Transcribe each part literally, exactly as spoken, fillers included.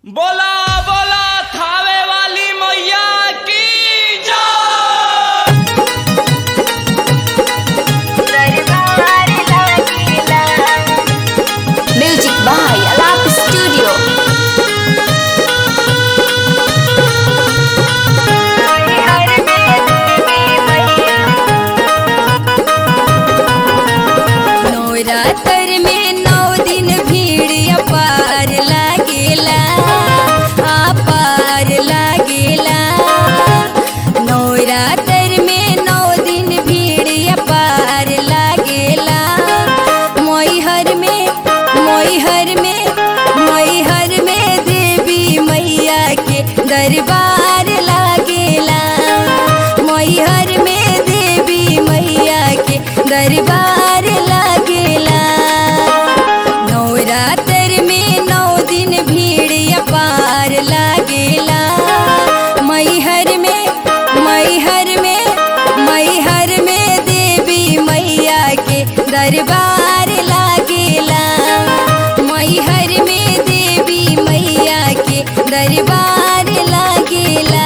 बोला बोला थावे वाली मैया की जय। Music by Alap studio. नवरात्र में नौ दिन भीड़ अपार लागेला, अपार लागेला। नवरात्र में नौ दिन भीड़ अपार लागेला। मैहर में मैहर में मैहर में देवी मैया के दरबार लागेला। मैहर में देवी मैया के दरबार लागेला। नवरात्र में नौ दिन भीड़ अपार लागेला। मैहर में मैहर में मैहर में देवी मैया के दरबार लागेला। मैहर में देवी मैया के दरबार लागेला।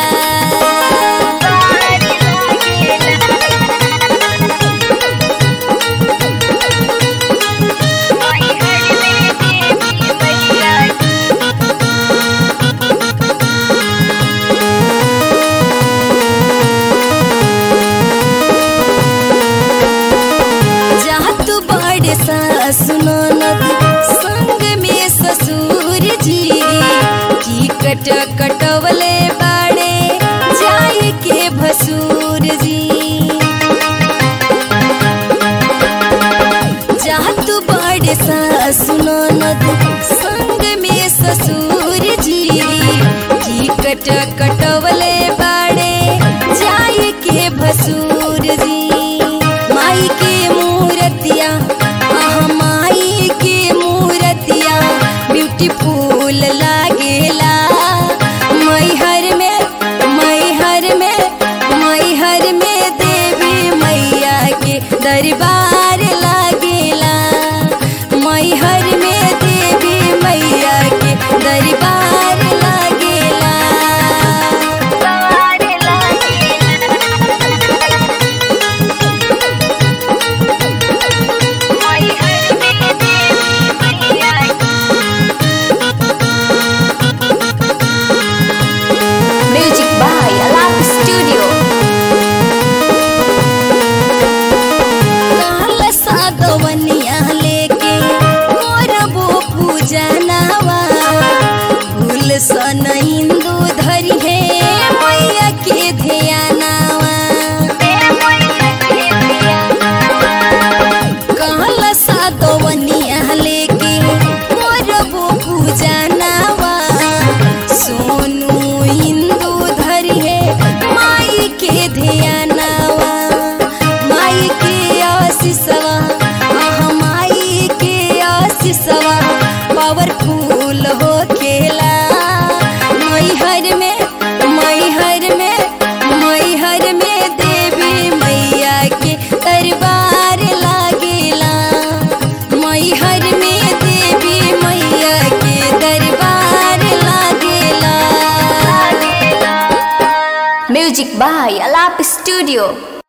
सासु ननद संग में ससुर जी की कट कटवले बाड़े जाई के भसुर जी। जातु बड़े सासु ननद संग में ससुर जी की कट कटवले बाड़े जाई के भसुर जी। माई के मूर्तिया माई के मूर्तिया ब्यूटीफुल लागेला। मैहर में मैहर में मैहर में देवी मैया के दरबार लागेला। मैहर में देवी मैया के दरबार लागेला। Music by Alap studio. काल सादवनिया लेके मोरबो पूजा नावा फूल सन हिंदू धरी है मैया के ध्यानावा। काल सादवनिया लेके मोरबो पूजा नावा सोनू हिंदू धरी है माई के ध्यानावा। माई के आशीषवा माई के आशीषवा पावरफुल हो खेला। मैहर में मैहर में मैहर में देवी मैया के दरबार लागेला। मैहर में देवी मैया के दरबार लागेला। Music by Alap studio.